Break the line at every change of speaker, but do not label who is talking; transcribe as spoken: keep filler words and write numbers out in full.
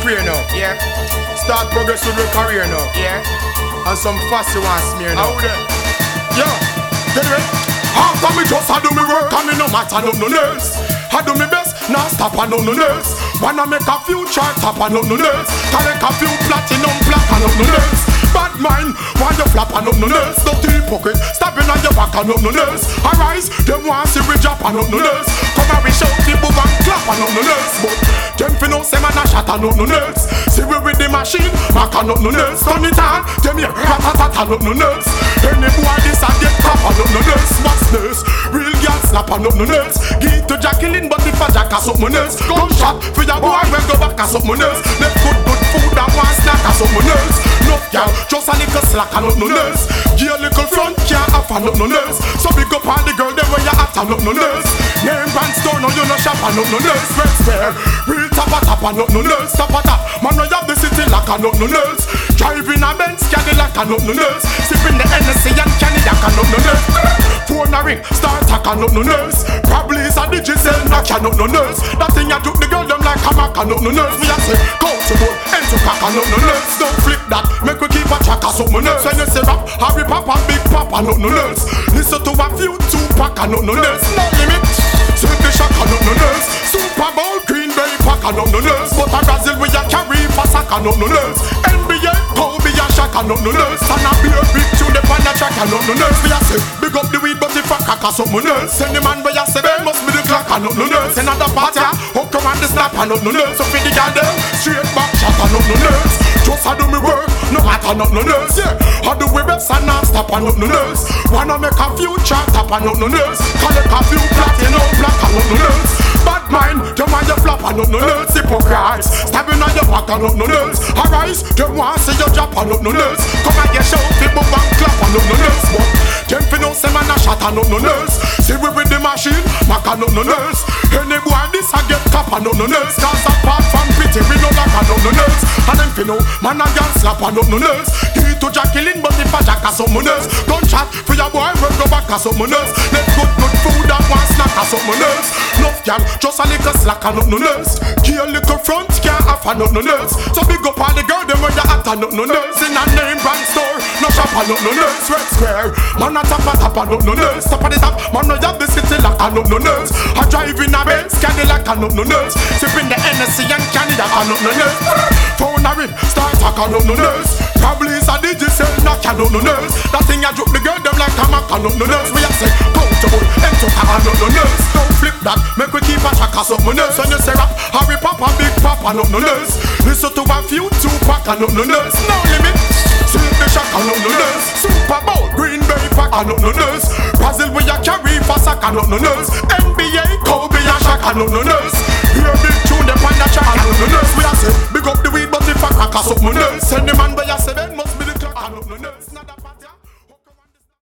career now.
Yeah.
Start progress with your career now.
Yeah.
And some fast you want smear now.
How then?
Yeah. Anyway, after me just I do me work and me no matter no no else. I do me best, now stop and no no else. Wanna make a few chart top and no no else. Can make a few platinum plaque and no no else. Bad mind, why you flap and no no else. Dirty pocket, stabbing on your back and no no else. Arise, them want see we drop and no no else. Come and we shout people and clap and no no else. But them fi know say man a shot and no no else. See we with the machine, mac and no no else. Turn it on, them here rat-a-tat and no no else. Any boy this a get crap and no no else. What's this? Real girl slap and no no else. Give it to Jacqueline but if a Jack a something else. Gunshot for your boy when go back a something else. Left good good food and one snack a something else. No girl, just a little slack and no no else. Give a little front can't have and no no else. So big up all the girl them where you at and no no else. Name brand store no you no shop and no no else. Red square, real tap a tap and no no else. Tap a tap, man no you have the city like a no no else. Driving a Benz Cadillac and no no else. Sipping the Hennessy and Canada and no no else. Phone a ring, start attack and no no else. Probably is a digital knock and no no else. That thing you took the girl them like a mac and no no else. We a say, go to bowl, end to cock and no no else. Don't flip that, make we keep a track of something else. When you say rap, Harry Papa, Big Papa, no no else. Listen to a few Tupac and no no else. No limit, sweet the shock and no no else. Super Bowl, Green Bay Pack and no no else. But a Brazil we a carry for sack and no no else. N B A, Kobe and Shaq and no no else. And a beer big tune the pan a track and no no else. We a say, big up the weed but if a crack or something else. Send the man where you say, they must be the clock and no no else. Another party, hook around the snap and no no else. So for the garden, straight back shot and no no else. Just I do me work, no matter no no else. Yeah, I do we best and not stop and no no else. Wanna make a few chart up and no no else. Collect a few platinum black and no no else. Bad mind, them want you flop and no no else. Hypocrites, stabbing on your back and no no else. Arise, them want see you drop and no no else. Come and get shout, people and clap and no no else. But them fi know say man a shot and no no else. See we with the machine, mac and no no else. Any boy this a get cap and no no else. Cause apart from pity we no like and no no else. And them fi know man a girl slap and no no else. Give it to Jacqueline but if a Jack a someone else. Gunshot for your boy when go back a someone else. Let good good food and one snack a someone else. Enough girl, just a little slack and no no else. Give a little front can't have a no no else. So big up all the girl them when you at a no no else. In a name brand store, no shop a no no else. Red square, man a tap a tap a no no else. Top of the top, man no have the city like a no no else. I drive in a Benz Cadillac a no no else. Sipping the Hennessy and Canada a no no else. Phone a ring, start talk a no no else. Probably is a digital knock a no no else. That thing you joke the girl them like a mac a no no else. We a say, go to bowl, end to cock a no no else. Don't flip that, make we keep a track of something else. When you say rap, Harry Papa, Big Papa, no no else. Listen to a few Tupac a no no else. No limit, see the shock a no no else. Super Bowl, Green Bay Pack a no no else. Brazil we a carry for sack a no no else. N B A, Kobe and Shaq a no no else. Hear big tune the pan a track a no no else. We a say, big up the weed but if a crack a something